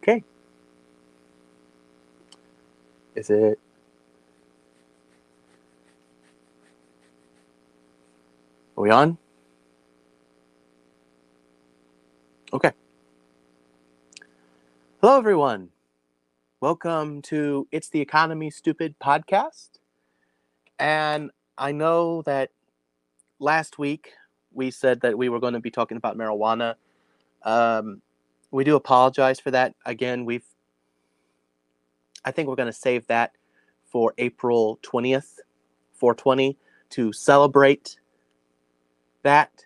Okay. Is it? Are we on? Okay. Hello, everyone. Welcome to It's the Economy Stupid podcast. And I know that last week we said that we were going to be talking about marijuana. We do apologize for that. Again, I think we're going to save that for April 20th, 420, to celebrate that.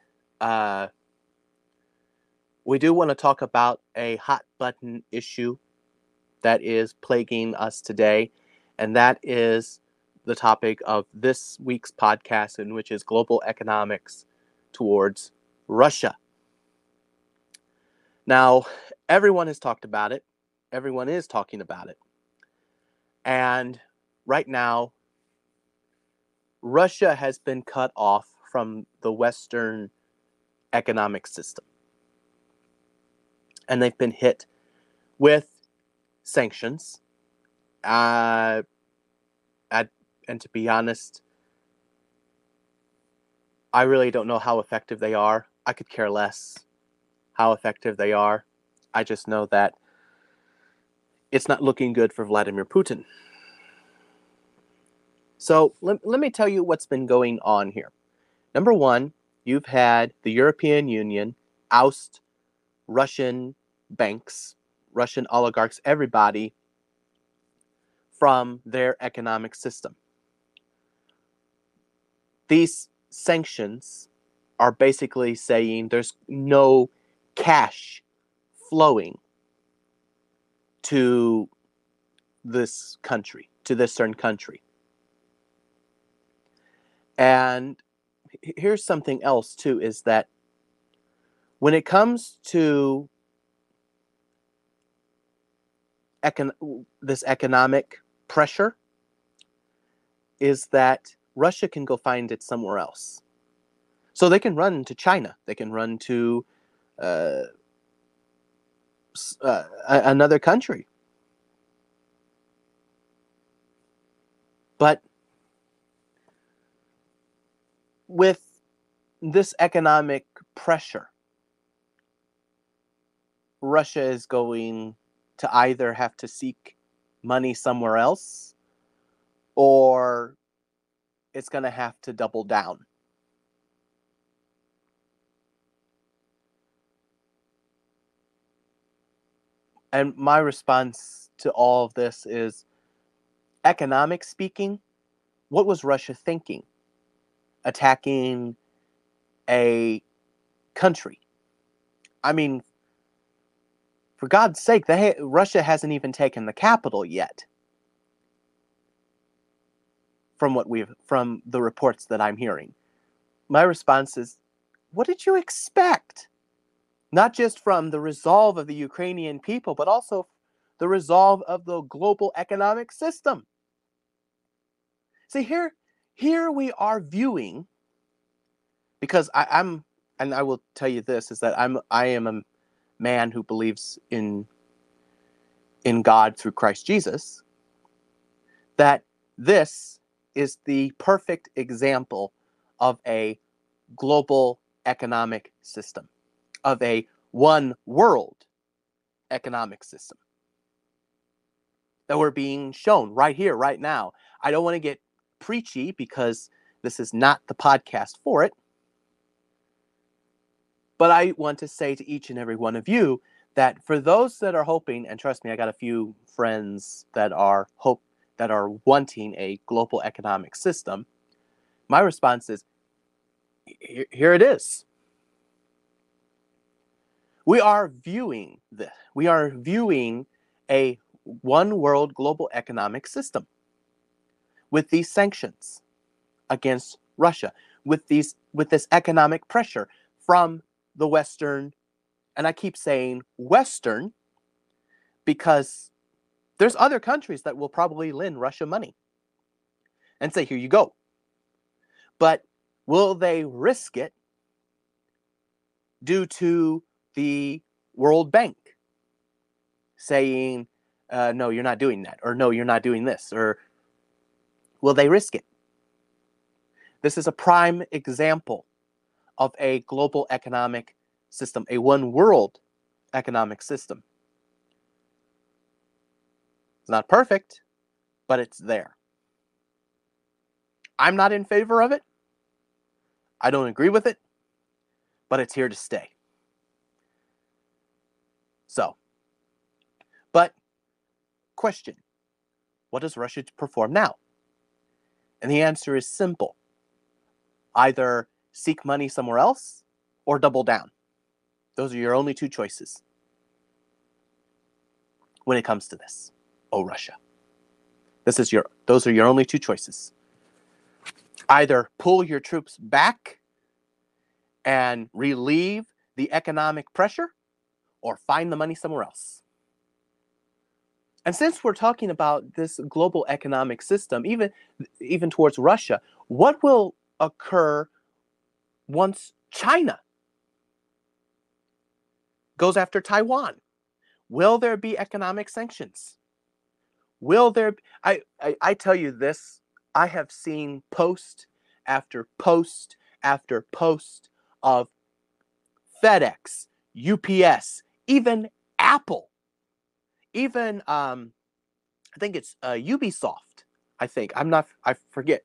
We do want to talk about a hot button issue that is plaguing us today, and that is the topic of this week's podcast, in which is global economics towards Russia. Now, everyone has talked about it. Everyone is talking about it. And right now, Russia has been cut off from the Western economic system. And they've been hit with sanctions. And to be honest, I really don't know how effective they are. I could care less how effective they are. I just know that it's not looking good for Vladimir Putin. So let me tell you what's been going on here. Number one, you've had the European Union oust Russian banks, Russian oligarchs, everybody from their economic system. These sanctions are basically saying there's no cash flowing to this country, to this certain country. And here's something else too, is that when it comes to this economic pressure, is that Russia can go find it somewhere else. So they can run to China. They can run to another country. But with this economic pressure, Russia is going to either have to seek money somewhere else, or it's going to have to double down. And my response to all of this is, economic speaking, what was Russia thinking? Attacking a country. I mean, for God's sake, Russia hasn't even taken the capital yet. From the reports that I'm hearing, my response is, what did you expect? Not just from the resolve of the Ukrainian people, but also the resolve of the global economic system. See, here we are viewing, because I'm, and I will tell you this, is that I am a man who believes in God through Christ Jesus, that this is the perfect example of a global economic system, of a one world economic system that we're being shown right here, right now. I don't want to get preachy because this is not the podcast for it. But I want to say to each and every one of you that for those that are hoping, and trust me, I got a few friends that are wanting a global economic system, my response is, here it is. We are viewing this. We are viewing a one world global economic system with these sanctions against Russia, with this economic pressure from the Western, and I keep saying Western because there's other countries that will probably lend Russia money and say, here you go. But will they risk it due to the World Bank saying, no, you're not doing that, or no, you're not doing this, or will they risk it? This is a prime example of a global economic system, a one world economic system. It's not perfect, but it's there. I'm not in favor of it. I don't agree with it, but it's here to stay. So, but question, what does Russia perform now? And the answer is simple. Either seek money somewhere else or double down. Those are your only two choices when it comes to this. Oh, Russia. Those are your only two choices. Either pull your troops back and relieve the economic pressure, or find the money somewhere else. And since we're talking about this global economic system, even towards Russia, what will occur once China goes after Taiwan? Will there be economic sanctions? Will there be, I tell you this, I have seen post after post after post of FedEx, UPS, even Apple, even I think it's Ubisoft, I forget,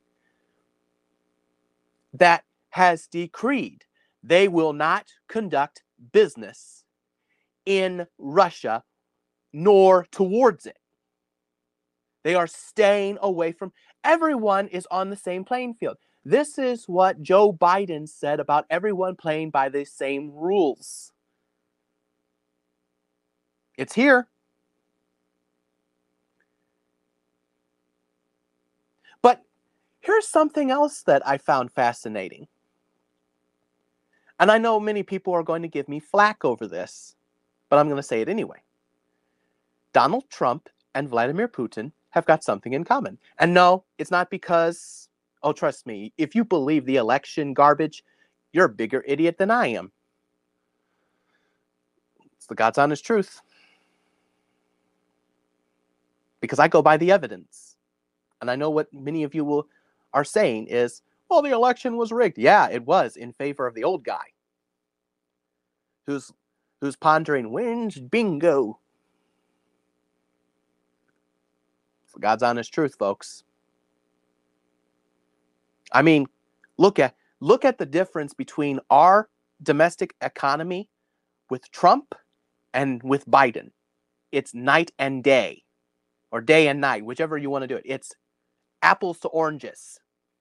that has decreed they will not conduct business in Russia nor towards it. They are staying away from. Everyone is on the same playing field. This is what Joe Biden said about everyone playing by the same rules. It's here. But here's something else that I found fascinating. And I know many people are going to give me flack over this, but I'm going to say it anyway. Donald Trump and Vladimir Putin have got something in common. And no, it's not because, oh, trust me, if you believe the election garbage, you're a bigger idiot than I am. It's the God's honest truth. Because I go by the evidence. And I know what many of you are saying is, well, the election was rigged. Yeah, it was, in favor of the old guy who's pondering, when's bingo? For God's honest truth, folks. I mean, look at the difference between our domestic economy with Trump and with Biden. It's night and day, or day and night, whichever you want to do it. It's apples to oranges.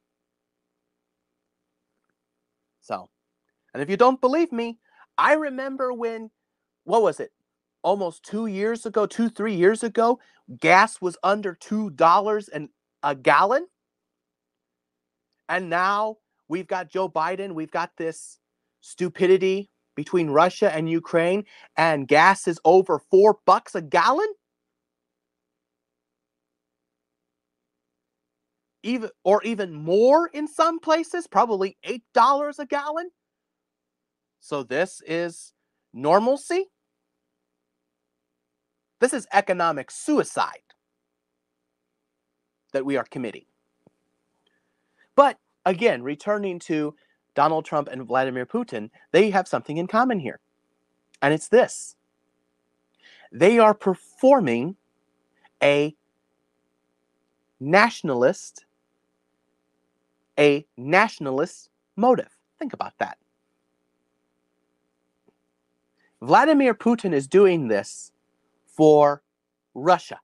So, and if you don't believe me, I remember when, what was it? Almost 3 years ago, gas was under $2 a gallon. And now we've got Joe Biden, we've got this stupidity between Russia and Ukraine, and gas is over $4 a gallon? Even more in some places, probably $8 a gallon. So this is normalcy? This is economic suicide that we are committing. But again, returning to Donald Trump and Vladimir Putin, they have something in common here. And it's this. They are performing a nationalist motive. Think about that. Vladimir Putin is doing this for Russia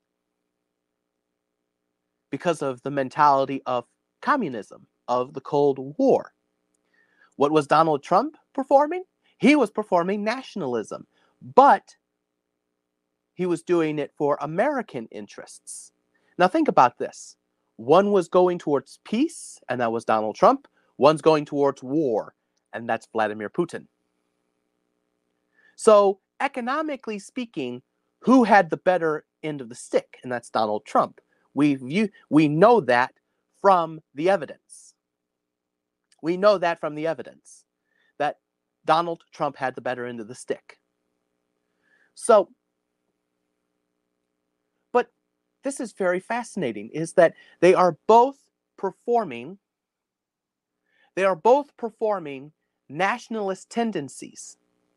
because of the mentality of communism, of the Cold War. What was Donald Trump performing? He was performing nationalism, but he was doing it for American interests. Now think about this. One was going towards peace, and that was Donald Trump. One's going towards war, and that's Vladimir Putin. So, economically speaking, who had the better end of the stick? And that's Donald Trump. We know that from the evidence. We know that from the evidence that Donald Trump had the better end of the stick. So, this is very fascinating, is that they are both performing nationalist tendencies.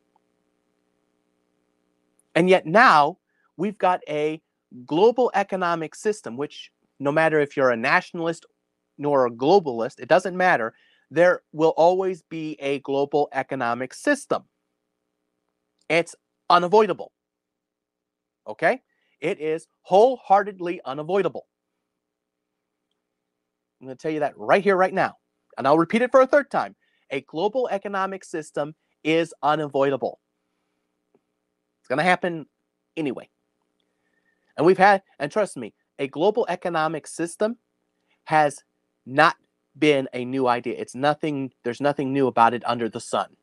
And yet now we've got a global economic system, which no matter if you're a nationalist nor a globalist, it doesn't matter. There will always be a global economic system. It's unavoidable. Okay? It is wholeheartedly unavoidable. I'm going to tell you that right here, right now. And I'll repeat it for a third time. A global economic system is unavoidable. It's going to happen anyway. And trust me, a global economic system has not been a new idea. There's nothing new about it under the sun.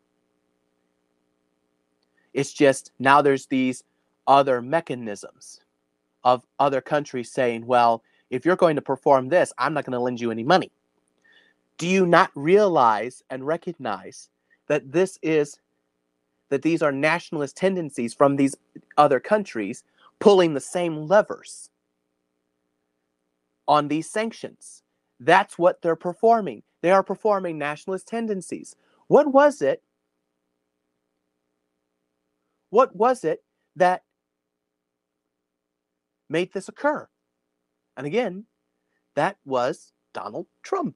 It's just now there's these other mechanisms of other countries saying, well, if you're going to perform this, I'm not going to lend you any money. Do you not realize and recognize that these are nationalist tendencies from these other countries pulling the same levers on these sanctions? That's what they're performing. They are performing nationalist tendencies. What was it that made this occur? And again, that was Donald Trump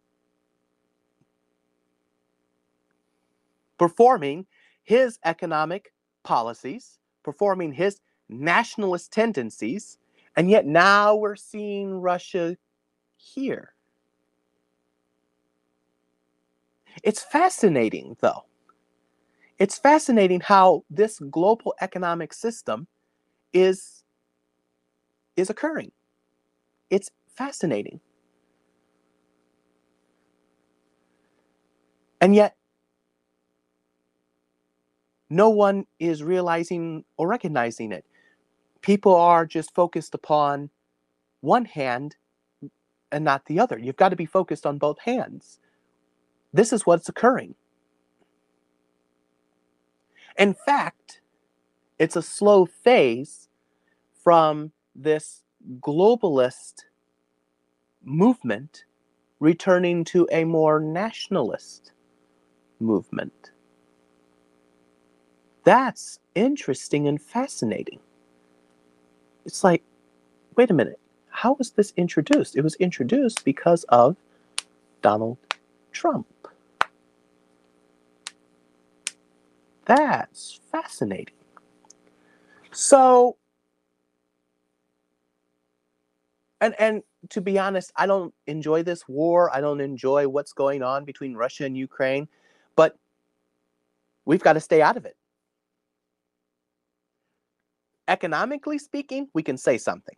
performing his economic policies, performing his nationalist tendencies, and yet now we're seeing Russia here. It's fascinating, though. It's fascinating how this global economic system is occurring. It's fascinating. And yet, no one is realizing or recognizing it. People are just focused upon one hand and not the other. You've got to be focused on both hands. This is what's occurring. In fact, it's a slow phase from this globalist movement returning to a more nationalist movement. That's interesting and fascinating. It's like, wait a minute, how was this introduced? It was introduced because of Donald Trump. That's fascinating. So, and to be honest, I don't enjoy this war. I don't enjoy what's going on between Russia and Ukraine, but we've got to stay out of it. Economically speaking, we can say something.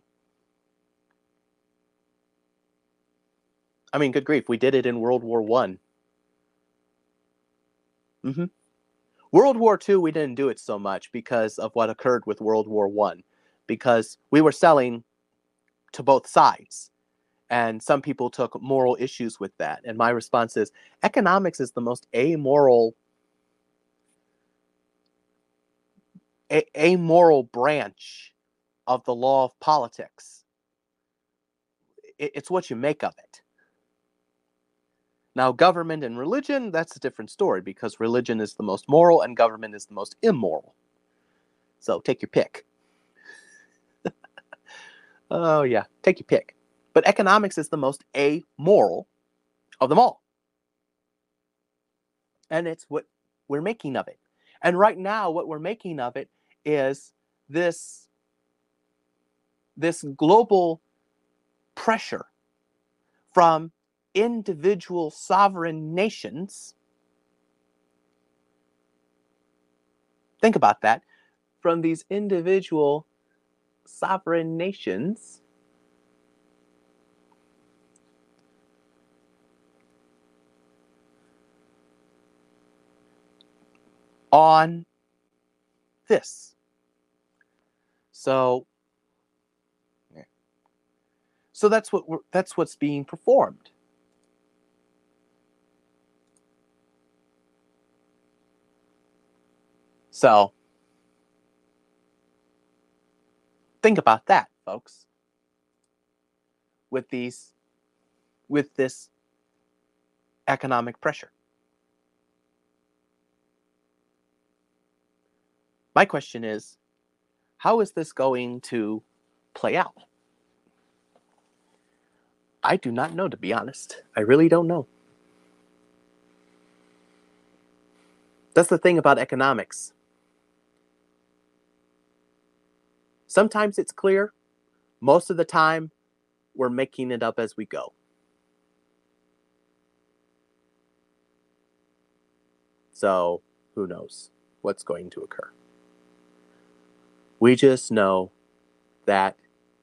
I mean, good grief, we did it in World War I. World War II, we didn't do it so much because of what occurred with World War I, because we were selling to both sides. And some people took moral issues with that. And my response is, economics is the most amoral branch of the law of politics. It's what you make of it. Now, government and religion, that's a different story, because religion is the most moral and government is the most immoral. So take your pick. Oh, yeah, take your pick. But economics is the most amoral of them all. And it's what we're making of it. And right now, what we're making of it is this global pressure from individual sovereign nations. Think about that. From these individual sovereign nations on this. So that's what's being performed. So think about that, folks. with this economic pressure. My question is, how is this going to play out? I do not know, to be honest. I really don't know. That's the thing about economics. Sometimes it's clear. Most of the time, we're making it up as we go. So, who knows what's going to occur? We just know that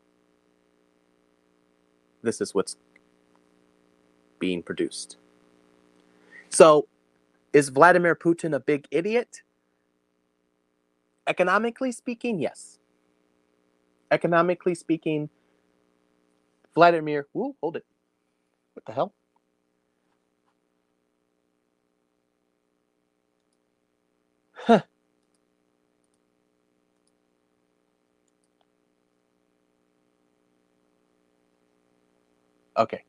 this is what's being produced. So, is Vladimir Putin a big idiot? Economically speaking, yes. Economically speaking, Vladimir... Ooh, hold it. What the hell? Huh. Okay.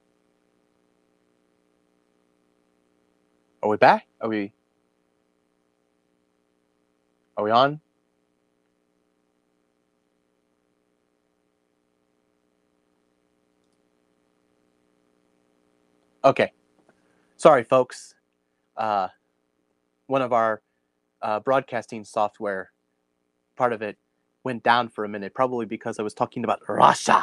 Are we back? Are we on? Okay. Sorry, folks. One of our broadcasting software, part of it went down for a minute, probably because I was talking about Russia.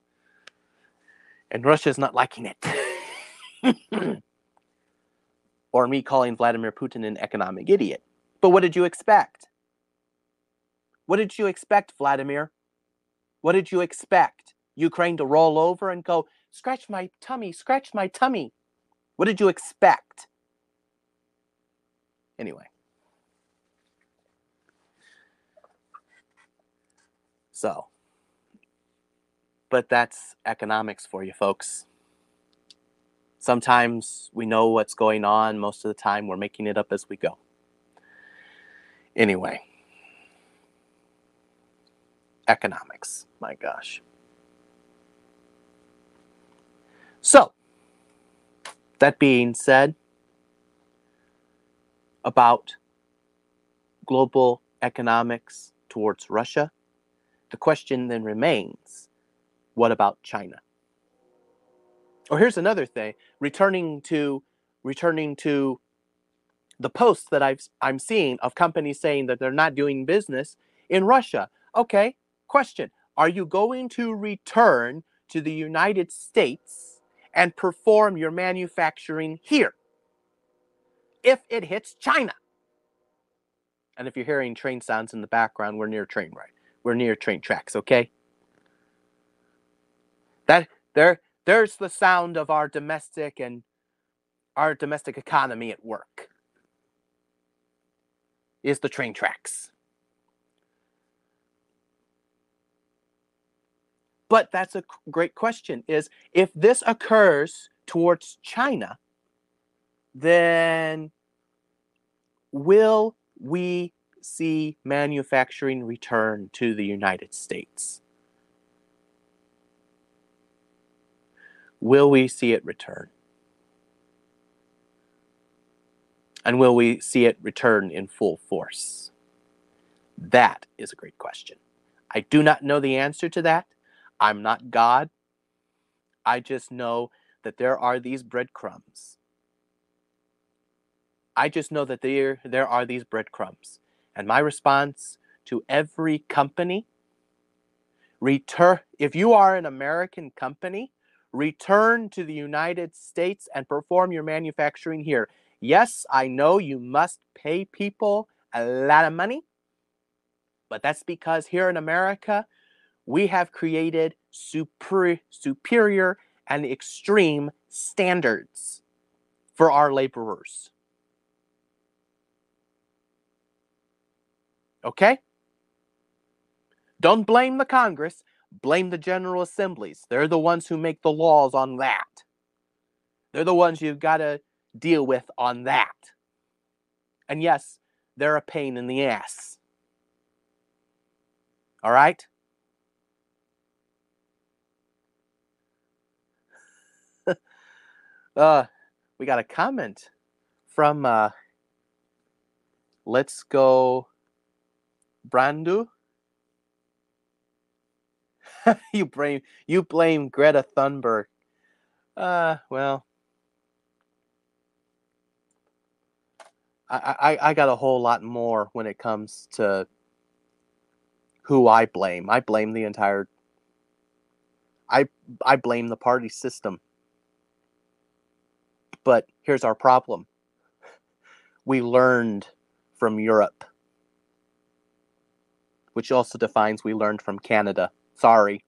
And Russia's not liking it. Or me calling Vladimir Putin an economic idiot. But what did you expect? What did you expect, Vladimir? What did you expect? Ukraine to roll over and go, scratch my tummy, scratch my tummy. What did you expect? Anyway. So, but that's economics for you, folks. Sometimes we know what's going on. Most of the time, we're making it up as we go. Anyway. Economics. My gosh. So, that being said, about global economics towards Russia, the question then remains, what about China? Or here's another thing, returning to the posts that I'm seeing of companies saying that they're not doing business in Russia. Okay, question. Are you going to return to the United States and perform your manufacturing here if it hits China? And if you're hearing train sounds in the background, we're near train tracks, okay? There's the sound of our domestic economy at work. Is the train tracks. But that's a great question, is if this occurs towards China, then will we see manufacturing return to the United States? Will we see it return? And will we see it return in full force? That is a great question. I do not know the answer to that. I'm not God. I just know that there are these breadcrumbs. There are these breadcrumbs. And my response to every company, if you are an American company, return to the United States and perform your manufacturing here. Yes, I know you must pay people a lot of money, but that's because here in America, we have created superior and extreme standards for our laborers. Okay? Don't blame the Congress. Blame the General Assemblies. They're the ones who make the laws on that. They're the ones you've got to deal with on that. And yes, they're a pain in the ass. All right? We got a comment from Let's Go Brandu. you blame Greta Thunberg. Well, I got a whole lot more when it comes to who I blame. I blame the entire. I blame the party system. But here's our problem. We learned from Europe, which also defines we learned from Canada. Sorry.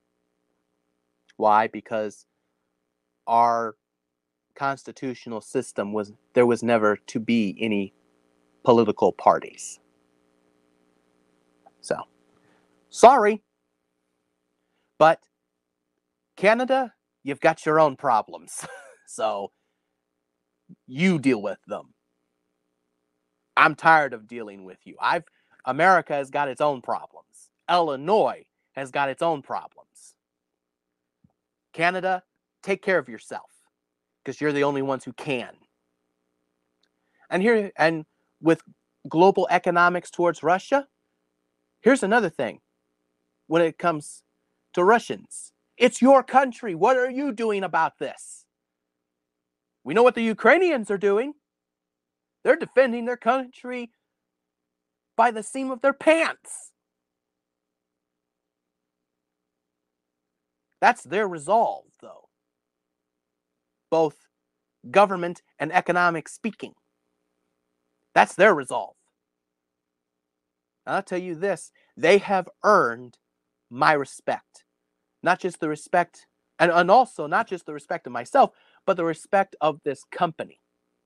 Why? Because our constitutional system there was never to be any political parties. So, sorry. But Canada, you've got your own problems. So, you deal with them. I'm tired of dealing with you. America has got its own problems. Illinois has got its own problems. Canada, take care of yourself, because you're the only ones who can. And with global economics towards Russia, here's another thing. When it comes to Russians, it's your country. What are you doing about this? We know what the Ukrainians are doing. They're defending their country by the seam of their pants. That's their resolve, though. Both government and economic speaking. That's their resolve. I'll tell you this, they have earned my respect. Not just the respect, and also not just the respect of myself, but the respect of this company.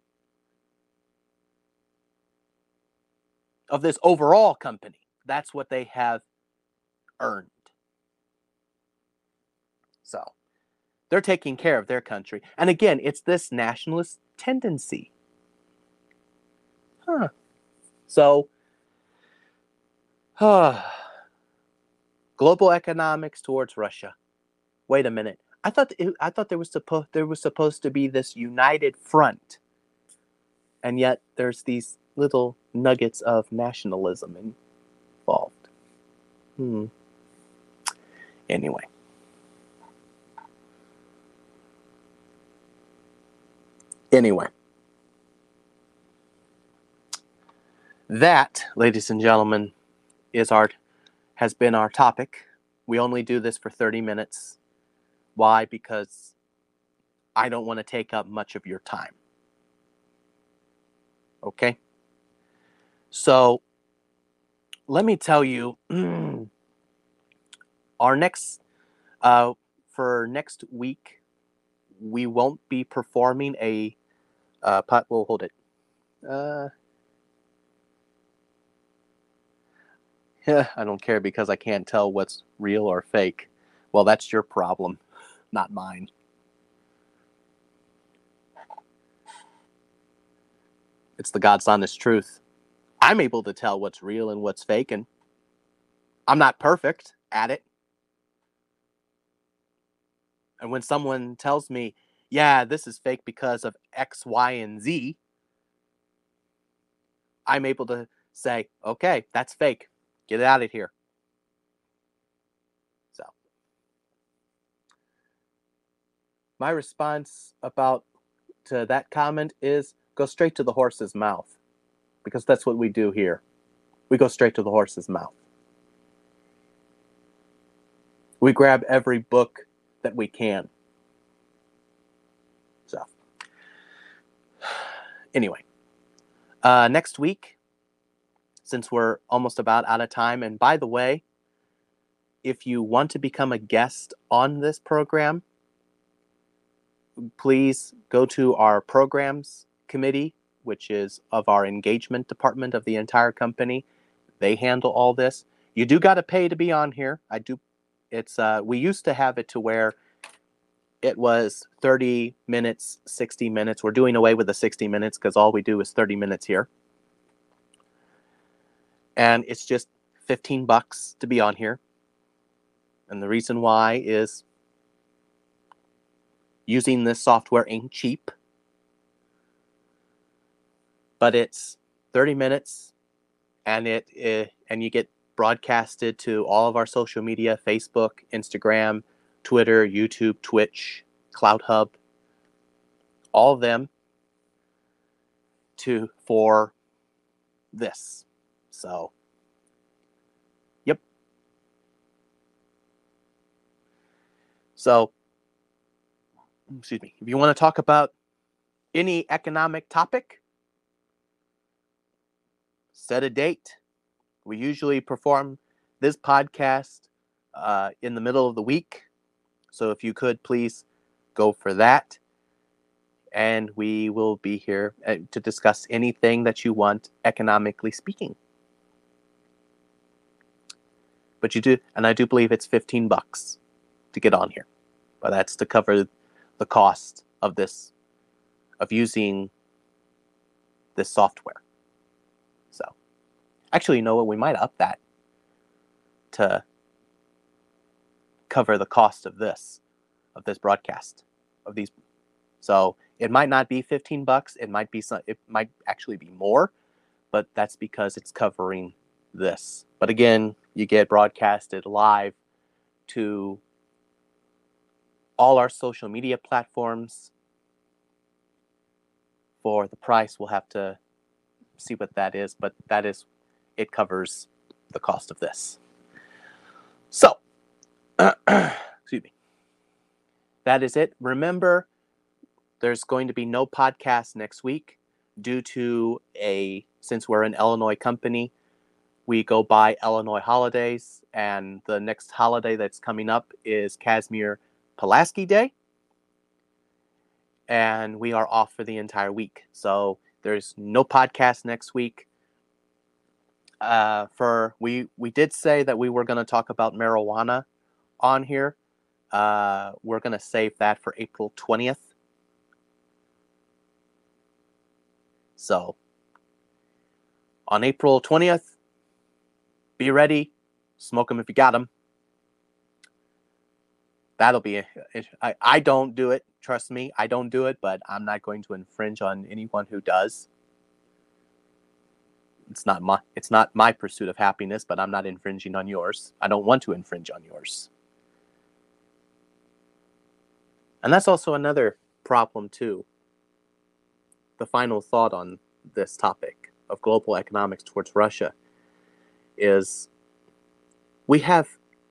Of this overall company. That's what they have earned. So, they're taking care of their country. And again, it's this nationalist tendency. So, global economics towards Russia. Wait a minute. I thought there was supposed to be this united front, and yet there's these little nuggets of nationalism involved. Anyway. That, ladies and gentlemen, has been our topic. We only do this for 30 minutes. Why? Because I don't want to take up much of your time. Okay? So, let me tell you, for next week, we won't be performing we'll hold it. I don't care because I can't tell what's real or fake. Well, that's your problem, not mine. It's the God's honest truth. I'm able to tell what's real and what's fake, and I'm not perfect at it. And when someone tells me, yeah, this is fake because of X, Y, and Z, I'm able to say, okay, that's fake. Get it out of here. So, my response to that comment is go straight to the horse's mouth, because that's what we do here. We go straight to the horse's mouth. We grab every book that we can. So, anyway, next week, since we're almost about out of time, and by the way, if you want to become a guest on this program, please go to our programs committee, which is of our engagement department of the entire company. They handle all this. You do got to pay to be on here. We used to have it to where it was 30 minutes, 60 minutes. We're doing away with the 60 minutes because all we do is 30 minutes here. And it's just $15 to be on here. And the reason why is using this software ain't cheap, but it's 30 minutes, and and you get broadcasted to all of our social media: Facebook, Instagram, Twitter, YouTube, Twitch, CloudHub, all of them for this. So, yep. So, excuse me. If you want to talk about any economic topic, set a date. We usually perform this podcast in the middle of the week. So if you could please go for that. And we will be here to discuss anything that you want, economically speaking. But you do, and I do believe it's $15 to get on here. But that's to cover the cost of using this software. So, actually, you know what? We might up that to cover the cost of this broadcast, of these. So it might not be $15. It might actually be more, but that's because it's covering this. But again, you get broadcasted live to all our social media platforms. For the price, we'll have to see what that is, but it covers the cost of this. So, excuse me. That is it. Remember, there's going to be no podcast next week due to since we're an Illinois company, we go by Illinois holidays, and the next holiday that's coming up is Casimir Pulaski Day, and we are off for the entire week. So there's no podcast next week. We did say that we were going to talk about marijuana on here. We're going to save that for April 20th. So on April 20th, be ready. Smoke them if you got them. That'll be it. I don't do it. Trust me, I don't do it, but I'm not going to infringe on anyone who does. It's not my pursuit of happiness, but I'm not infringing on yours. I don't want to infringe on yours. And that's also another problem too. The final thought on this topic of global economics towards Russia is we have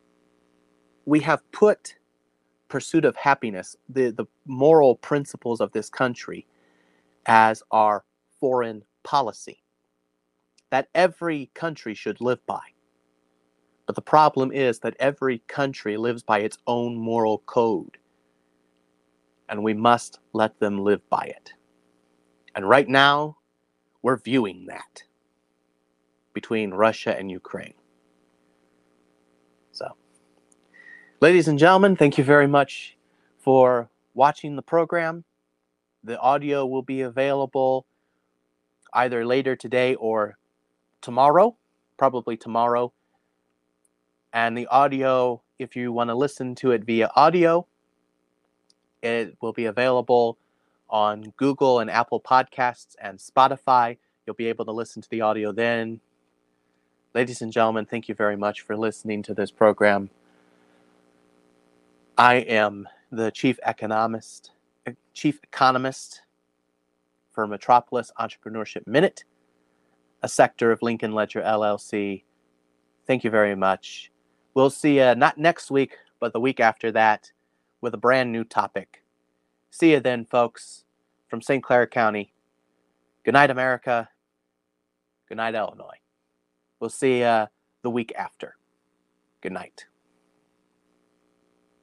put pursuit of happiness, the moral principles of this country, as our foreign policy that every country should live by. But the problem is that every country lives by its own moral code, and we must let them live by it. And right now, we're viewing that between Russia and Ukraine. So, ladies and gentlemen, thank you very much for watching the program. The audio will be available either later today or tomorrow, probably tomorrow. And the audio, if you want to listen to it via audio, it will be available on Google and Apple Podcasts and Spotify. You'll be able to listen to the audio then. Ladies and gentlemen, thank you very much for listening to this program. I am the chief economist for Metropolis Entrepreneurship Minute, a sector of Lincoln Ledger LLC. Thank you very much. We'll see you not next week, but the week after that with a brand new topic. See you then, folks, from St. Clair County. Good night, America. Good night, Illinois. We'll see you the week after. Good night.